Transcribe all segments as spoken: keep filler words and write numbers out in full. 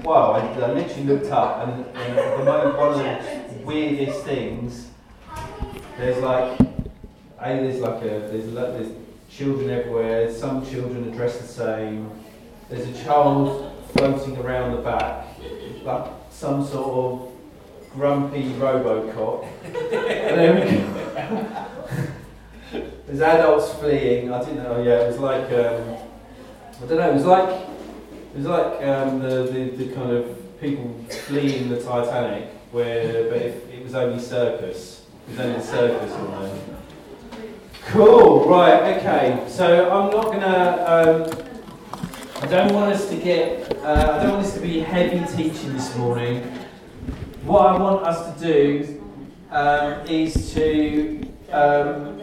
well, I, I literally looked up, and, and at the moment, one of the weirdest things, there's like, a, there's like a, there's, a, there's children everywhere, some children are dressed the same, there's a child floating around the back, like some sort of grumpy Robocop, and then there's adults fleeing. I didn't know. Yeah, it was like um, I don't know. It was like it was like um, the, the the kind of people fleeing the Titanic, where but if it was only circus. It was only the circus on there. Cool. Right. Okay. So I'm not gonna. Um, I don't want us to get. Uh, I don't want us to be heavy teaching this morning. What I want us to do um, is to. Um,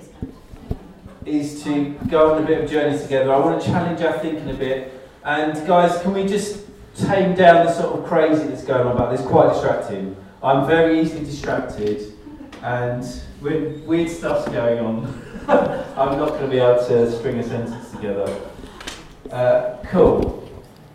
is to go on a bit of a journey together. I want to challenge our thinking a bit. And guys, can we just tame down the sort of crazy that's going on about this? It's quite distracting. I'm very easily distracted and weird, weird stuff's going on. I'm not going to be able to string a sentence together. Uh, cool.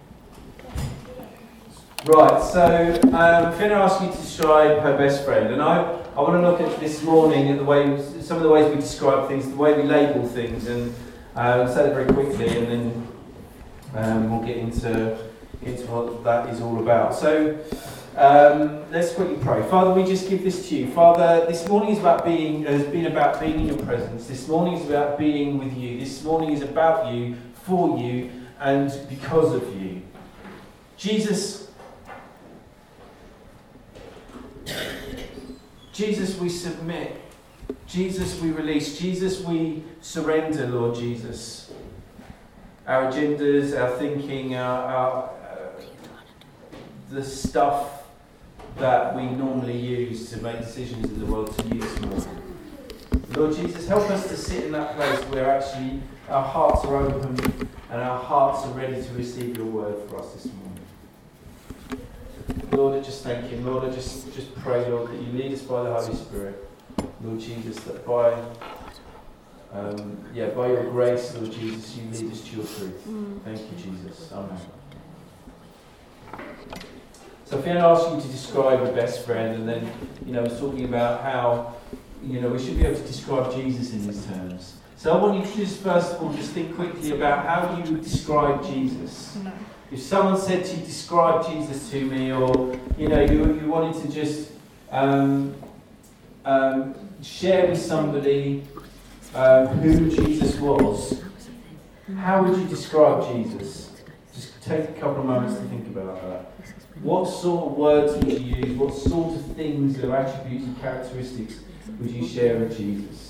Right, so um, I'm going to ask you to describe her best friend. And I I want to look at this morning at the way, some of the ways we describe things, the way we label things, and uh, I'll say it very quickly, and then um, we'll get into, into what that is all about. So um, let's quickly pray. Father, we just give this to you. Father, this morning is about being, has been about being in your presence. This morning is about being with you. This morning is about you, for you, and because of you. Jesus. Jesus, we submit. Jesus, we release. Jesus, we surrender, Lord Jesus. Our agendas, our thinking, our, our uh, the stuff that we normally use to make decisions in the world to use more. Lord Jesus, help us to sit in that place where actually our hearts are open and our hearts are ready to receive your word for us this morning. Lord, I just thank you. Lord, I just, just pray, Lord, that you lead us by the Holy Spirit. Lord Jesus, that by um, yeah, by your grace, Lord Jesus, you lead us to your truth. Thank you, Jesus. Amen. So I'm going to ask you to describe your best friend, and then, you know, I was talking about how, you know, we should be able to describe Jesus in these terms. So I want you to just, first of all, just think quickly about how you would describe Jesus. If someone said to you, describe Jesus to me, or, you know, you, you wanted to just um, um, share with somebody um, who Jesus was, how would you describe Jesus? Just take a couple of moments to think about that. What sort of words would you use? What sort of things or attributes and characteristics would you share with Jesus?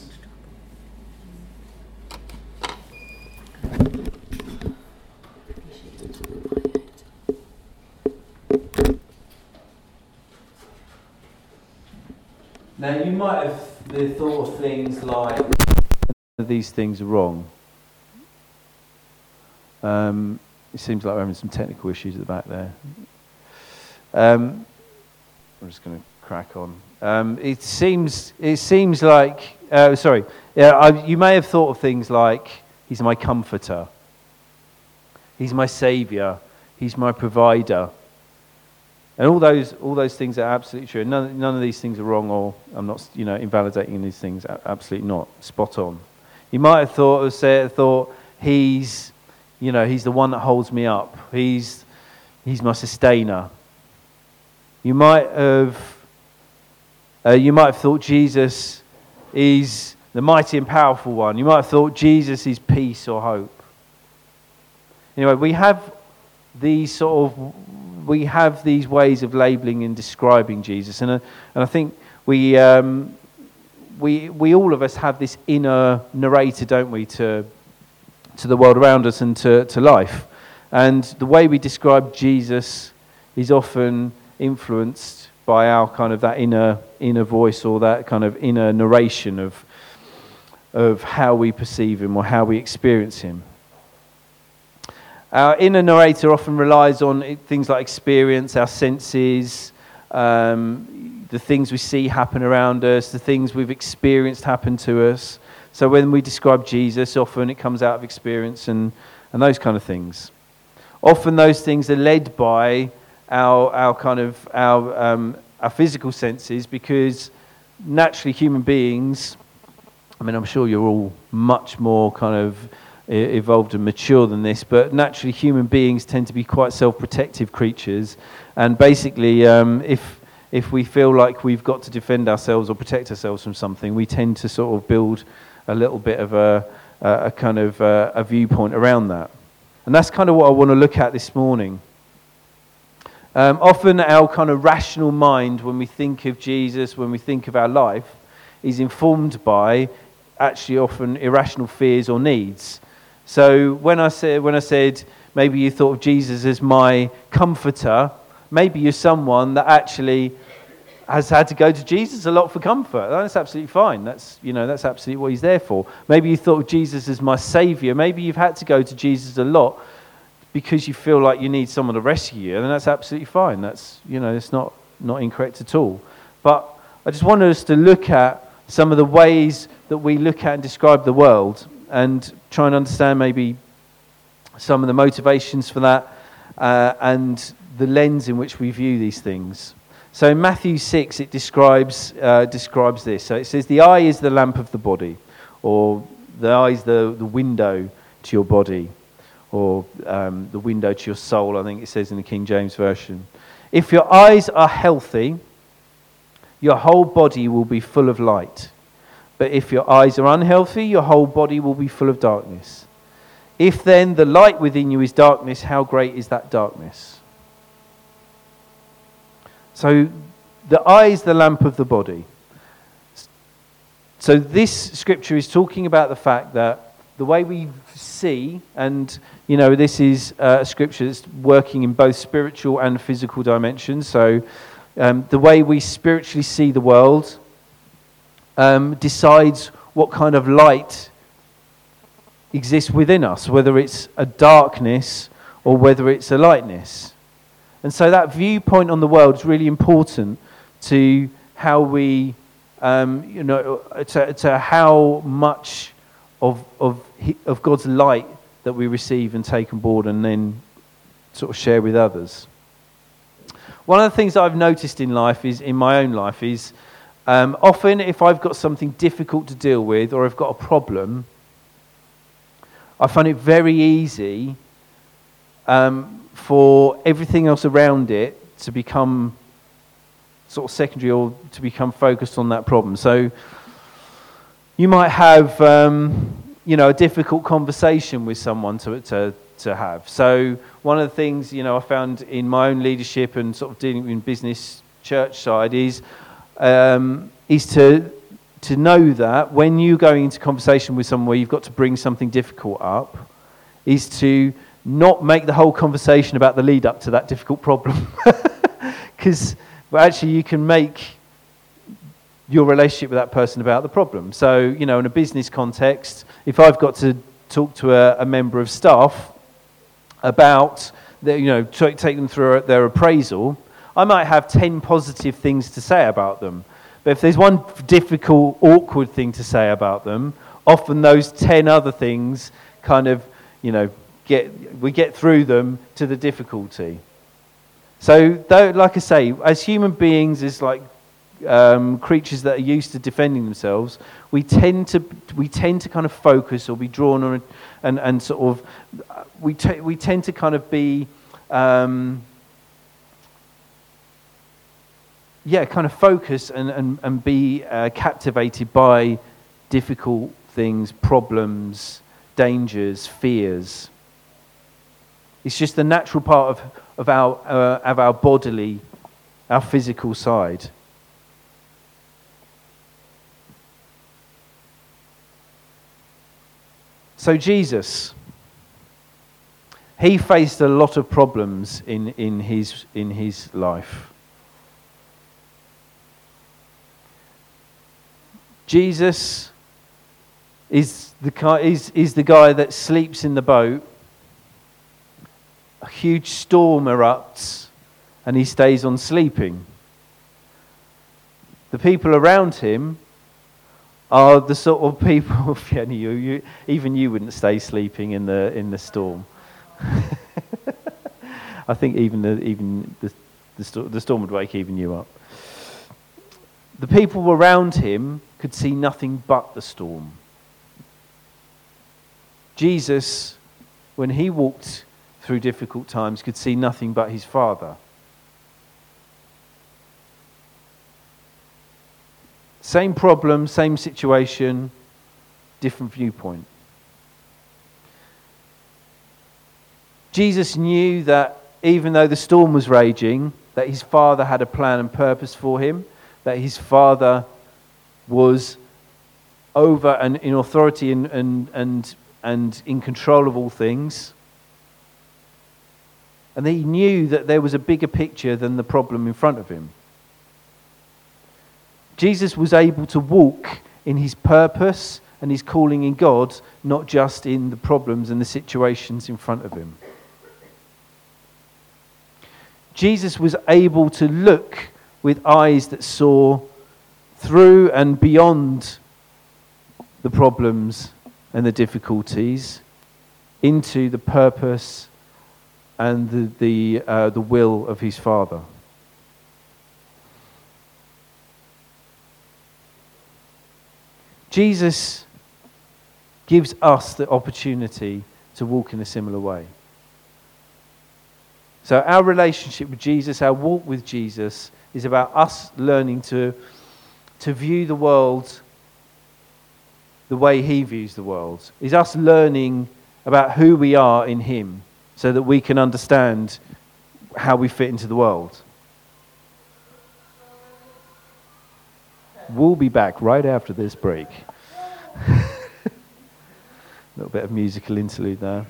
Now, you might have thought of things like, these things are wrong. Um, it seems like we're having some technical issues at the back there. Um, I'm just going to crack on. Um, it seems it seems like, uh, sorry, yeah, I, you may have thought of things like, he's my comforter, he's my saviour, he's my provider. And all those all those things are absolutely true. None, none of these things are wrong, or I'm not, you know, invalidating these things. Absolutely not. Spot on. You might have thought, or said, thought he's, you know, he's the one that holds me up. He's he's my sustainer. You might have uh, you might have thought Jesus is the mighty and powerful one. You might have thought Jesus is peace or hope. Anyway, we have these sort of we have these ways of labeling and describing Jesus, and uh, and I think we um, we we all of us have this inner narrator, don't we, to to the world around us and to, to life, and the way we describe Jesus is often influenced by our kind of that inner inner voice, or that kind of inner narration of of how we perceive him or how we experience him. Our inner narrator often relies on things like experience, our senses, um, the things we see happen around us, the things we've experienced happen to us. So when we describe Jesus, often it comes out of experience and, and those kind of things. Often those things are led by our our kind of our um, our physical senses, because naturally human beings, I mean, I'm sure you're all much more kind of evolved and mature than this, but naturally human beings tend to be quite self-protective creatures, and basically um, if if we feel like we've got to defend ourselves or protect ourselves from something, we tend to sort of build a little bit of a, a kind of a, a viewpoint around that. And that's kind of what I want to look at this morning. Um, often our kind of rational mind, when we think of Jesus, when we think of our life, is informed by actually often irrational fears or needs. So when I said, when I said maybe you thought of Jesus as my comforter, maybe you're someone that actually has had to go to Jesus a lot for comfort. That's absolutely fine. That's, you know, that's absolutely what he's there for. Maybe you thought of Jesus as my saviour. Maybe you've had to go to Jesus a lot because you feel like you need someone to rescue you, and that's absolutely fine. That's, you know, it's not, not incorrect at all. But I just wanted us to look at some of the ways that we look at and describe the world, and try and understand maybe some of the motivations for that, uh, and the lens in which we view these things. So in Matthew six, it describes uh, describes this. So it says, the eye is the lamp of the body, or the eye is the, the window to your body, or um, the window to your soul, I think it says in the King James Version. If your eyes are healthy, your whole body will be full of light. But if your eyes are unhealthy, your whole body will be full of darkness. If then the light within you is darkness, how great is that darkness? So the eye is the lamp of the body. So this scripture is talking about the fact that the way we see, and you know, this is a scripture that's working in both spiritual and physical dimensions. So um, the way we spiritually see the world um, decides what kind of light exists within us, whether it's a darkness or whether it's a lightness. And so that viewpoint on the world is really important to how we, um, you know, to, to how much of of of God's light that we receive and take on board, and then sort of share with others. One of the things I've noticed in life is, in my own life, is um, often if I've got something difficult to deal with, or I've got a problem, I find it very easy um, for everything else around it to become sort of secondary, or to become focused on that problem. So you might have, um, you know, a difficult conversation with someone to, to to have. So one of the things, you know, I found in my own leadership and sort of dealing with business church side is um, is to to know that when you're going into conversation with someone where you've got to bring something difficult up, is to not make the whole conversation about the lead up to that difficult problem. Because well, actually you can make your relationship with that person about the problem. So, you know, in a business context, if I've got to talk to a, a member of staff about, the, you know, t- take them through their appraisal, I might have ten positive things to say about them. But if there's one difficult, awkward thing to say about them, often those ten other things kind of, you know, get we get through them to the difficulty. So, though, like I say, as human beings, as like um, creatures that are used to defending themselves, we tend to we tend to kind of focus or be drawn on, and and sort of we t- we tend to kind of be. Um, Yeah, kind of focus and, and, and be uh, captivated by difficult things, problems, dangers, fears. It's just the natural part of, of, our, uh, of our bodily, our physical side. So Jesus, he faced a lot of problems in, in his in his life. Jesus is the is is the guy that sleeps in the boat. A huge storm erupts, and he stays on sleeping. The people around him are the sort of people. you, you, even you wouldn't stay sleeping in the in the storm. I think even the even the the, sto- the storm would wake even you up. The people around him could see nothing but the storm. Jesus, when he walked through difficult times, could see nothing but his Father. Same problem, same situation, different viewpoint. Jesus knew that even though the storm was raging, that his Father had a plan and purpose for him, that his Father was over and in authority and, and, and, and in control of all things. And he knew that there was a bigger picture than the problem in front of him. Jesus was able to walk in his purpose and his calling in God, not just in the problems and the situations in front of him. Jesus was able to look with eyes that saw through and beyond the problems and the difficulties into the purpose and the the, uh, the will of his Father. Jesus gives us the opportunity to walk in a similar way. So our relationship with Jesus, our walk with Jesus, is about us learning to, to view the world the way he views the world. Is us learning about who we are in him so that we can understand how we fit into the world. We'll be back right after this break. A little bit of musical interlude there.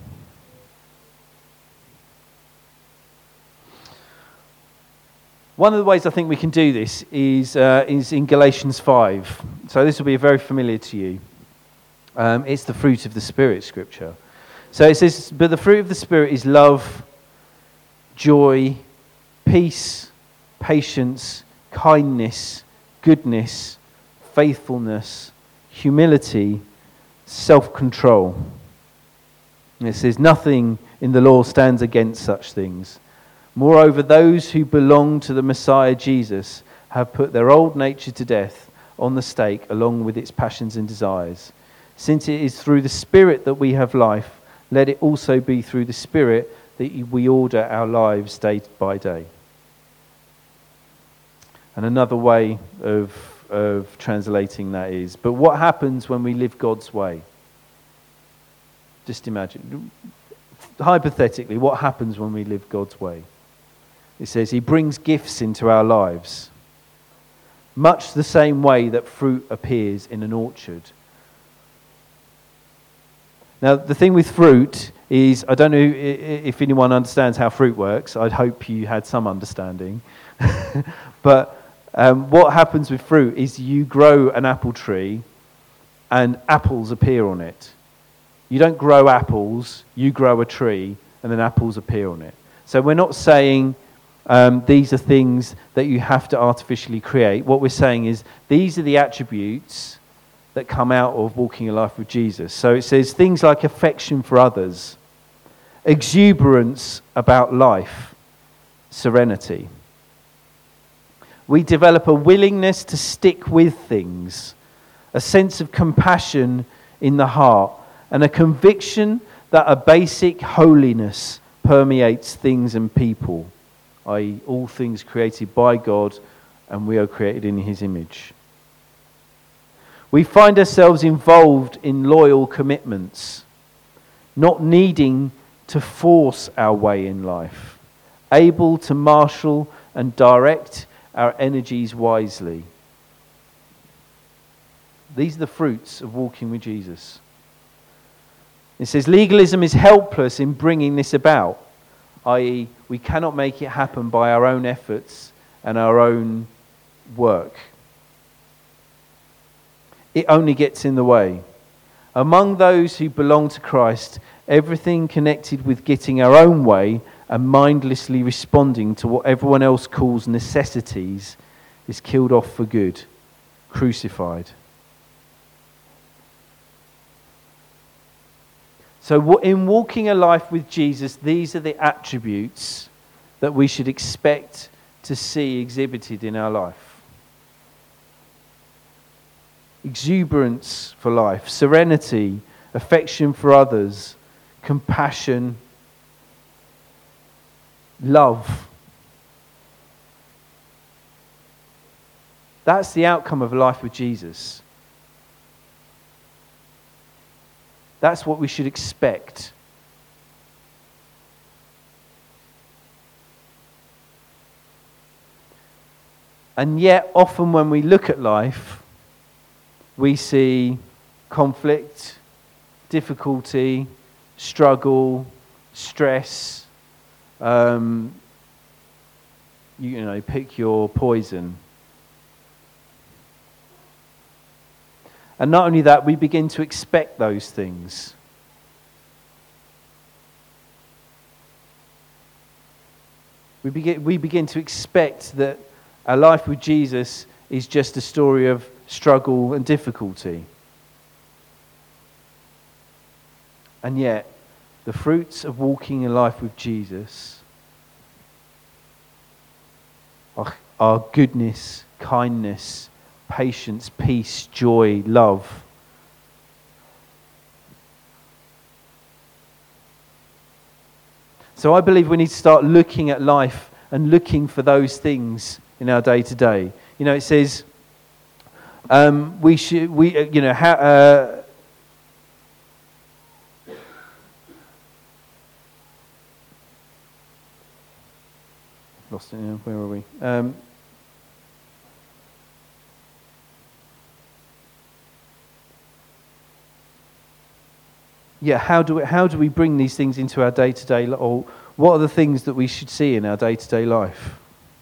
One of the ways I think we can do this is, uh, is in Galatians five. So this will be very familiar to you. Um, it's the fruit of the Spirit scripture. So it says, but the fruit of the Spirit is love, joy, peace, patience, kindness, goodness, faithfulness, humility, self-control. And it says, nothing in the law stands against such things. Moreover, those who belong to the Messiah Jesus have put their old nature to death on the stake along with its passions and desires. Since it is through the Spirit that we have life, let it also be through the Spirit that we order our lives day by day. And another way of, of translating that is, but what happens when we live God's way? Just imagine, hypothetically, what happens when we live God's way? It says he brings gifts into our lives, much the same way that fruit appears in an orchard. Now, the thing with fruit is, I don't know if anyone understands how fruit works. I'd hope you had some understanding. But um, what happens with fruit is you grow an apple tree and apples appear on it. You don't grow apples, you grow a tree and then apples appear on it. So we're not saying um, these are things that you have to artificially create. What we're saying is these are the attributes that come out of walking a life with Jesus. So it says things like affection for others, exuberance about life, serenity. We develop a willingness to stick with things, a sense of compassion in the heart, and a conviction that a basic holiness permeates things and people, that is all things created by God and we are created in his image. We find ourselves involved in loyal commitments, not needing to force our way in life, able to marshal and direct our energies wisely. These are the fruits of walking with Jesus. It says legalism is helpless in bringing this about, that is we cannot make it happen by our own efforts and our own work. It only gets in the way. Among those who belong to Christ, everything connected with getting our own way and mindlessly responding to what everyone else calls necessities is killed off for good, crucified. So in walking a life with Jesus, these are the attributes that we should expect to see exhibited in our life. Exuberance for life, serenity, affection for others, compassion, love. That's the outcome of a life with Jesus. That's what we should expect. And yet, often when we look at life, we see conflict, difficulty, struggle, stress. Um, you, you know, pick your poison. And not only that, we begin to expect those things. We begin, we begin to expect that our life with Jesus is just a story of struggle and difficulty. And yet, the fruits of walking in life with Jesus are, are goodness, kindness, patience, peace, joy, love. So I believe we need to start looking at life and looking for those things in our day to day. You know, it says um, we should we uh, you know how. Uh, lost it now. Where are we? Um, Yeah, how do we, how do we bring these things into our day-to-day, or what are the things that we should see in our day-to-day life?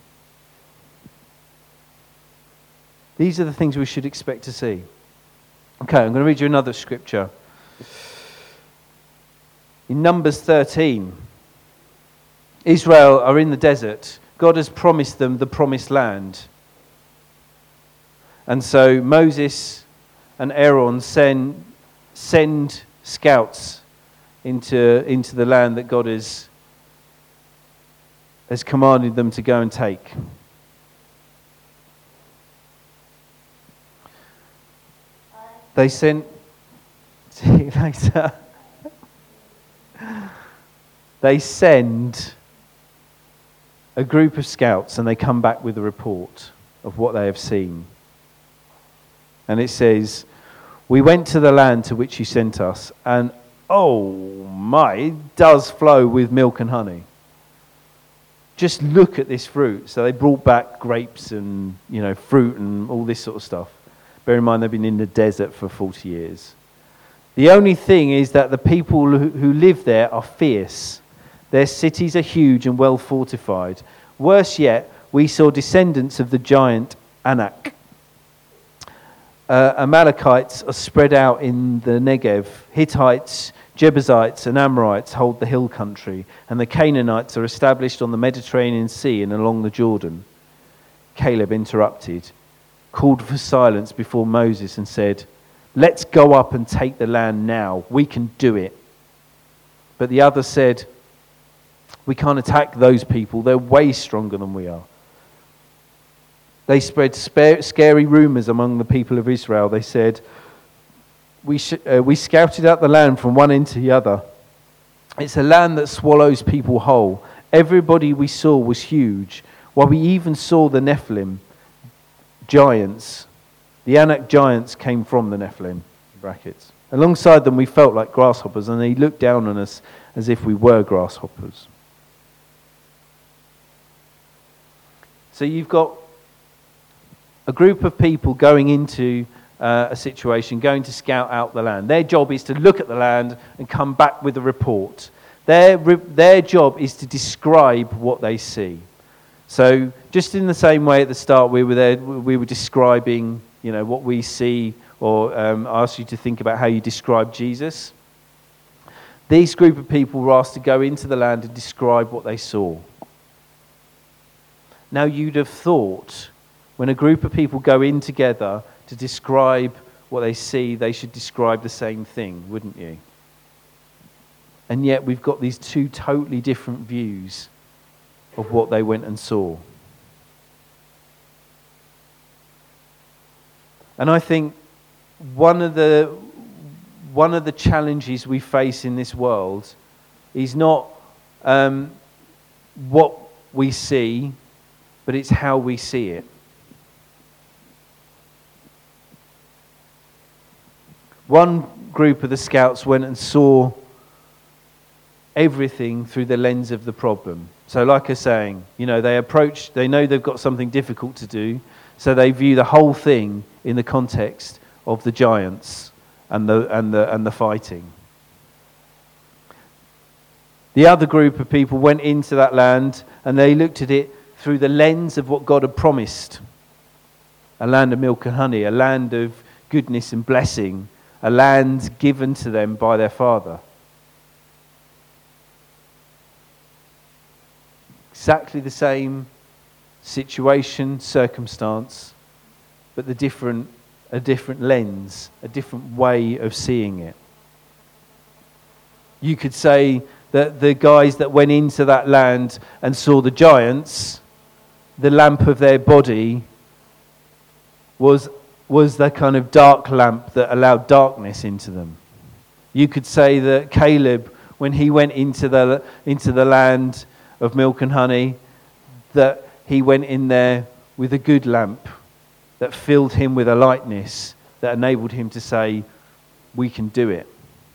These are the things we should expect to see. Okay, I'm going to read you another scripture. In Numbers thirteen, Israel are in the desert. God has promised them the promised land. And so Moses and Aaron send send scouts into, into the land that God has, has commanded them to go and take. They sent... See you later. They send a group of scouts and they come back with a report of what they have seen. And it says, "We went to the land to which you sent us, and oh my, it does flow with milk and honey. Just look at this fruit." So they brought back grapes and, you know, fruit and all this sort of stuff. Bear in mind, they've been in the desert for forty years. The only thing is that the people who, who live there are fierce. Their cities are huge and well fortified. Worse yet, we saw descendants of the giant Anak. Uh, Amalekites are spread out in the Negev. Hittites, Jebusites and Amorites hold the hill country, and the Canaanites are established on the Mediterranean Sea and along the Jordan. Caleb interrupted, called for silence before Moses and said, "Let's go up and take the land now. We can do it." But the others said, "We can't attack those people. They're way stronger than we are." They spread scary rumors among the people of Israel. They said, we, sh- uh, we scouted out the land from one end to the other. It's a land that swallows people whole. Everybody we saw was huge. While we even saw the Nephilim, giants. The Anak giants came from the Nephilim, brackets. Alongside them we felt like grasshoppers, and they looked down on us as if we were grasshoppers. So you've got a group of people going into uh, a situation, going to scout out the land. Their job is to look at the land and come back with a report. Their, their job is to describe what they see. So just in the same way at the start we were there, we were describing, you know, what we see, or um, asked you to think about how you describe Jesus. These group of people were asked to go into the land and describe what they saw. Now you'd have thought, when a group of people go in together to describe what they see, they should describe the same thing, wouldn't you? And yet we've got these two totally different views of what they went and saw. And I think one of the one of the challenges we face in this world is not um, what we see, but it's how we see it. One group of the scouts went and saw everything through the lens of the problem. So like I was saying, you know, they approach, they know they've got something difficult to do, so they view the whole thing in the context of the giants and the and the and the fighting. The other group of people went into that land and they looked at it through the lens of what God had promised. A land of milk and honey, a land of goodness and blessing, a land given to them by their Father. Exactly the same situation, circumstance, but the different, a different lens, a different way of seeing it. You could say that the guys that went into that land and saw the giants, the lamp of their body was was the kind of dark lamp that allowed darkness into them. You could say that Caleb, when he went into the into the land of milk and honey, that he went in there with a good lamp that filled him with a lightness that enabled him to say, we can do it.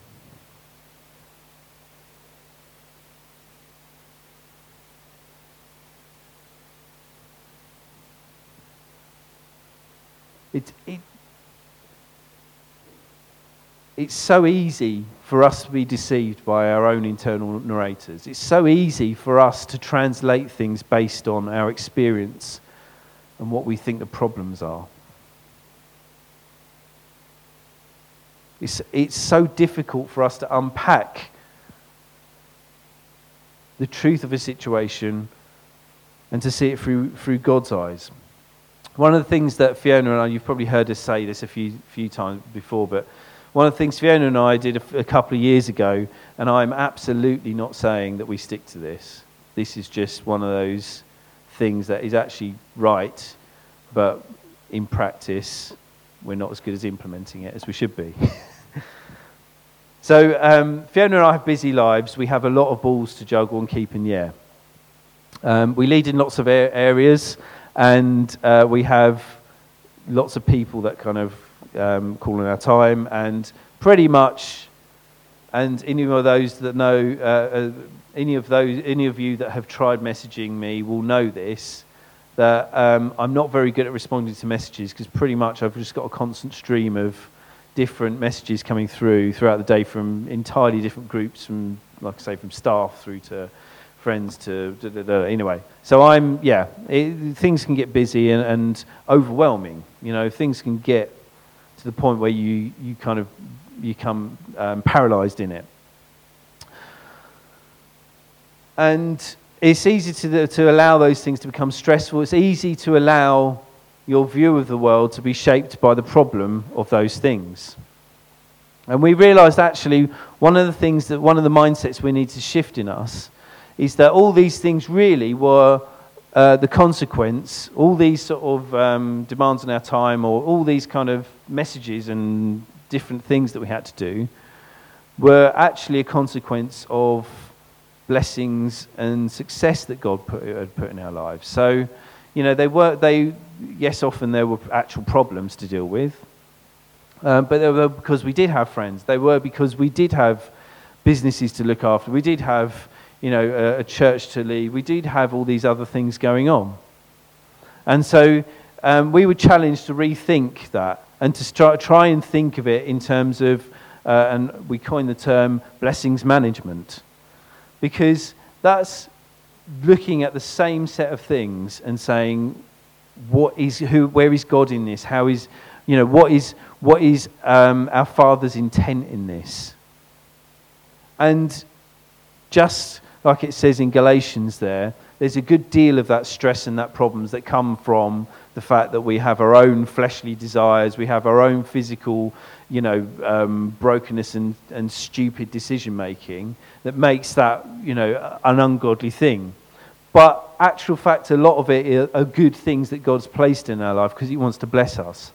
It, it, it's so easy for us to be deceived by our own internal narrators. It's so easy for us to translate things based on our experience and what we think the problems are. It's, it's so difficult for us to unpack the truth of a situation and to see it through through God's eyes. One of the things that Fiona and I, you've probably heard us say this a few few times before, but one of the things Fiona and I did a, a couple of years ago, and I'm absolutely not saying that we stick to this. This is just one of those things that is actually right, but in practice, we're not as good as implementing it as we should be. So um, Fiona and I have busy lives. We have a lot of balls to juggle and keep in the air. Um, we lead in lots of areas, and uh, we have lots of people that kind of um, call in our time, and pretty much, and any of those that know, uh, uh, any of those, any of you that have tried messaging me will know this, that um, I'm not very good at responding to messages, because pretty much I've just got a constant stream of different messages coming through throughout the day from entirely different groups, from, like I say, from staff through to friends to da, da, da. Anyway, so I'm yeah it, things can get busy and, and overwhelming. You know, things can get to the point where you you kind of you become um, paralyzed in it, and it's easy to to allow those things to become stressful. It's easy to allow your view of the world to be shaped by the problem of those things. And we realized actually one of the things that one of the mindsets we need to shift in us is that all these things really were uh, the consequence, all these sort of um, demands on our time, or all these kind of messages and different things that we had to do, were actually a consequence of blessings and success that God put, had put in our lives. So, you know, they were, they, yes, often there were actual problems to deal with, um, but they were because we did have friends. They were because we did have businesses to look after. We did have, you know, a, a church to lead. We did have all these other things going on. And so um, we were challenged to rethink that and to try, try and think of it in terms of, uh, and we coined the term blessings management, because that's looking at the same set of things and saying, what is who? Where is God in this? How is, you know, what is what is um, our Father's intent in this? And just like it says in Galatians there, there's a good deal of that stress and that problems that come from the fact that we have our own fleshly desires, we have our own physical, you know, um, brokenness and, and stupid decision making that makes that, you know, an ungodly thing. But actual fact, a lot of it are, are good things that God's placed in our life because he wants to bless us.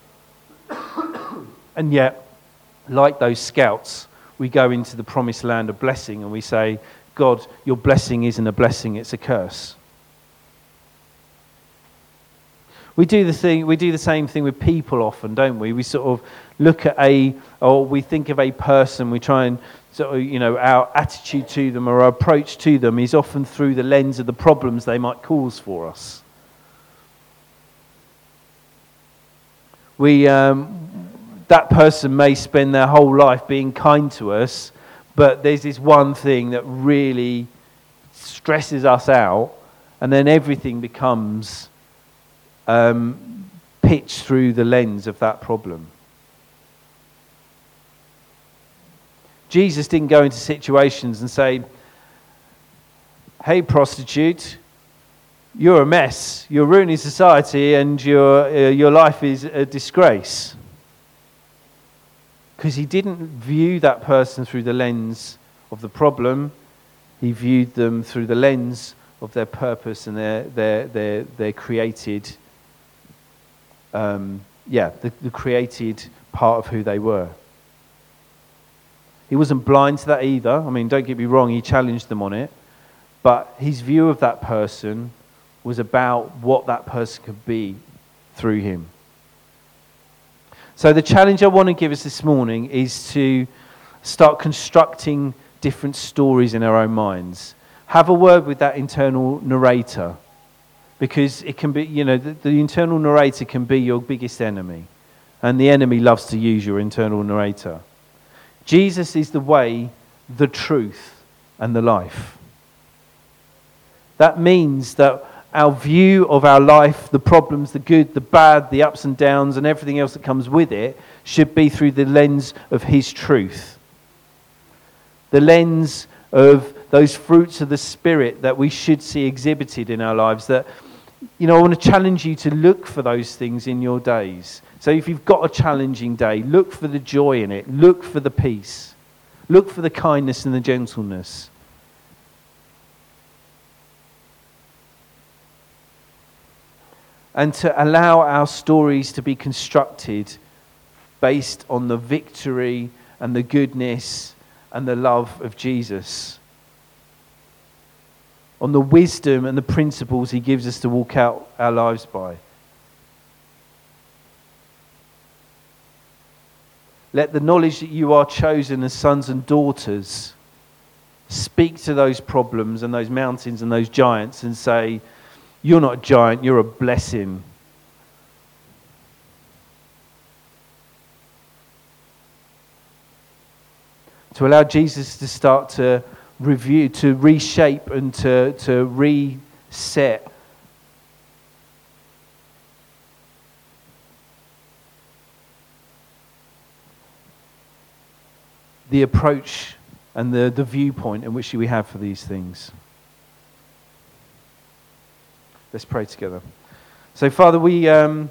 And yet, like those scouts, we go into the promised land of blessing and we say, God, your blessing isn't a blessing, it's a curse. We do the thing. We do the same thing with people often, don't we? We sort of look at a, or we think of a person. We try and sort of, you know, our attitude to them or our approach to them is often through the lens of the problems they might cause for us. We, um, that person may spend their whole life being kind to us, but there's this one thing that really stresses us out, and then everything becomes Um, pitch through the lens of that problem. Jesus didn't go into situations and say, hey prostitute, you're a mess, you're ruining society and your, uh, your life is a disgrace. Because he didn't view that person through the lens of the problem, he viewed them through the lens of their purpose and their, their, their, their created Um, yeah, the, the created part of who they were. He wasn't blind to that either. I mean, don't get me wrong, he challenged them on it. But his view of that person was about what that person could be through him. So the challenge I want to give us this morning is to start constructing different stories in our own minds. Have a word with that internal narrator. Because it can be, you know, the, the internal narrator can be your biggest enemy. And the enemy loves to use your internal narrator. Jesus is the way, the truth, and the life. That means that our view of our life, the problems, the good, the bad, the ups and downs, and everything else that comes with it, should be through the lens of his truth. The lens of those fruits of the Spirit that we should see exhibited in our lives. That, you know, I want to challenge you to look for those things in your days. So if you've got a challenging day, look for the joy in it. Look for the peace. Look for the kindness and the gentleness. And to allow our stories to be constructed based on the victory and the goodness and the love of Jesus. On the wisdom and the principles he gives us to walk out our lives by. Let the knowledge that you are chosen as sons and daughters speak to those problems and those mountains and those giants and say, you're not a giant, you're a blessing. To allow Jesus to start to review, to reshape and to, to reset the approach and the, the viewpoint in which we have for these things. Let's pray together. So, Father, we um,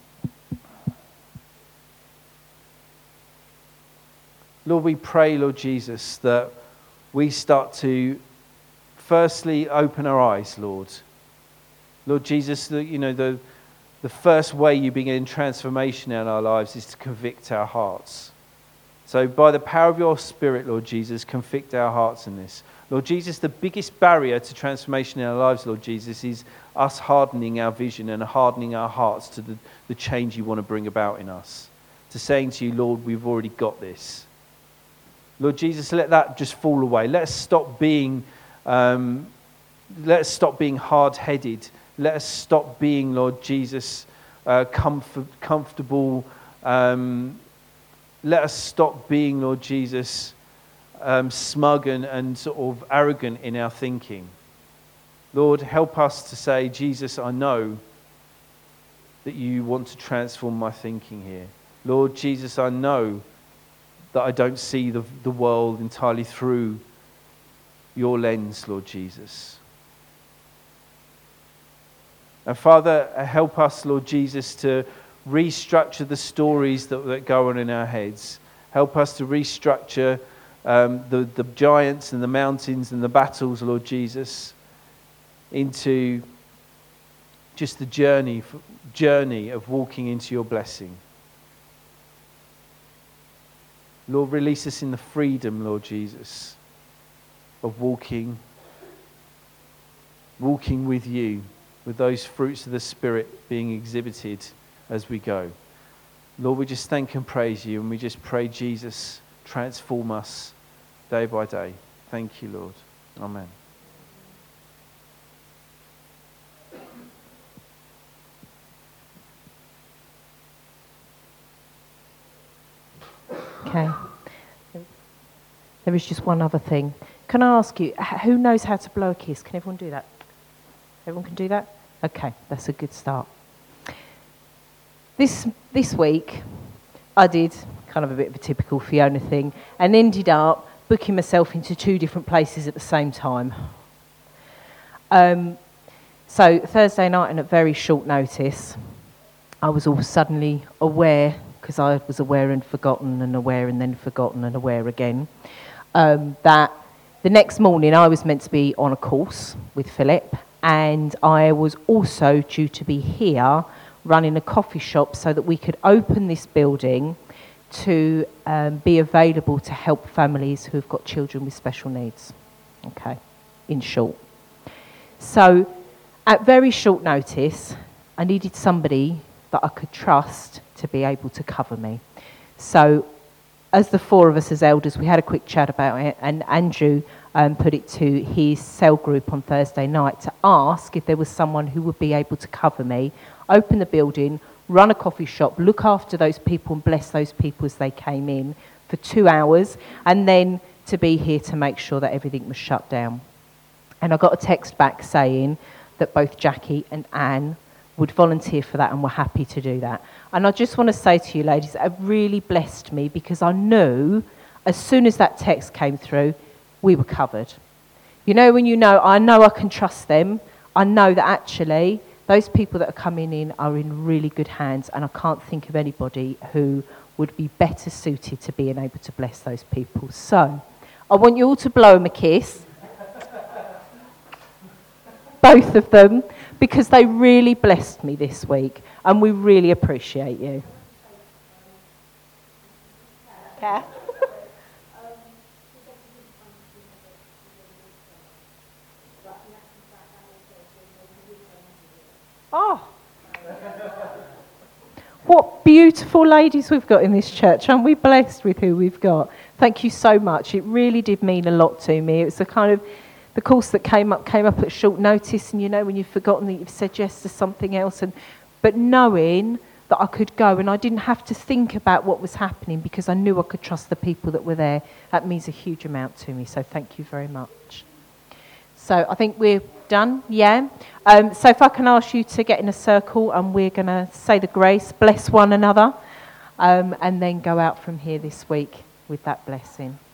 Lord, we pray, Lord Jesus, that we start to firstly open our eyes, Lord. Lord Jesus, the, you know, the, the first way you begin transformation in our lives is to convict our hearts. So by the power of your Spirit, Lord Jesus, convict our hearts in this. Lord Jesus, the biggest barrier to transformation in our lives, Lord Jesus, is us hardening our vision and hardening our hearts to the, the change you want to bring about in us. To saying to you, Lord, we've already got this. Lord Jesus, let that just fall away. Let us stop being, um, let us stop being hard-headed. Let us stop being, Lord Jesus, uh, comfort, comfortable. Um, let us stop being, Lord Jesus, um, smug and, and sort of arrogant in our thinking. Lord, help us to say, Jesus, I know that you want to transform my thinking here. Lord Jesus, I know that I don't see the, the world entirely through your lens, Lord Jesus. And Father, help us, Lord Jesus, to restructure the stories that, that go on in our heads. Help us to restructure um, the, the giants and the mountains and the battles, Lord Jesus, into just the journey, journey of walking into your blessing. Lord, release us in the freedom, Lord Jesus, of walking, walking with you, with those fruits of the Spirit being exhibited as we go. Lord, we just thank and praise you, and we just pray, Jesus, transform us day by day. Thank you, Lord. Amen. Okay. There is just one other thing. Can I ask you, who knows how to blow a kiss? Can everyone do that? Everyone can do that? Okay, that's a good start. This this week, I did kind of a bit of a typical Fiona thing and ended up booking myself into two different places at the same time. Um, so Thursday night, and at very short notice, I was all suddenly aware, because I was aware and forgotten and aware and then forgotten and aware again, um, that the next morning I was meant to be on a course with Philip, and I was also due to be here running a coffee shop so that we could open this building to um, be available to help families who've got children with special needs. Okay, in short. So, at very short notice, I needed somebody that I could trust to be able to cover me. So, as the four of us as elders, we had a quick chat about it, and Andrew um, put it to his cell group on Thursday night to ask if there was someone who would be able to cover me, open the building, run a coffee shop, look after those people and bless those people as they came in for two hours, and then to be here to make sure that everything was shut down. And I got a text back saying that both Jackie and Anne would volunteer for that and were happy to do that. And I just want to say to you ladies, it really blessed me, because I knew as soon as that text came through, we were covered. You know, when you know, I know I can trust them, I know that actually those people that are coming in are in really good hands, and I can't think of anybody who would be better suited to being able to bless those people. So, I want you all to blow them a kiss. Both of them, because they really blessed me this week, and we really appreciate you. Yeah. Oh, what beautiful ladies we've got in this church. Aren't we blessed with who we've got? Thank you so much. It really did mean a lot to me. It was a kind of the course that came up came up at short notice, and you know when you've forgotten that you've said yes to something else, and but knowing that I could go and I didn't have to think about what was happening because I knew I could trust the people that were there, that means a huge amount to me. So thank you very much. So I think we're done, yeah? Um, so if I can ask you to get in a circle, and we're going to say the grace, bless one another, um, and then go out from here this week with that blessing.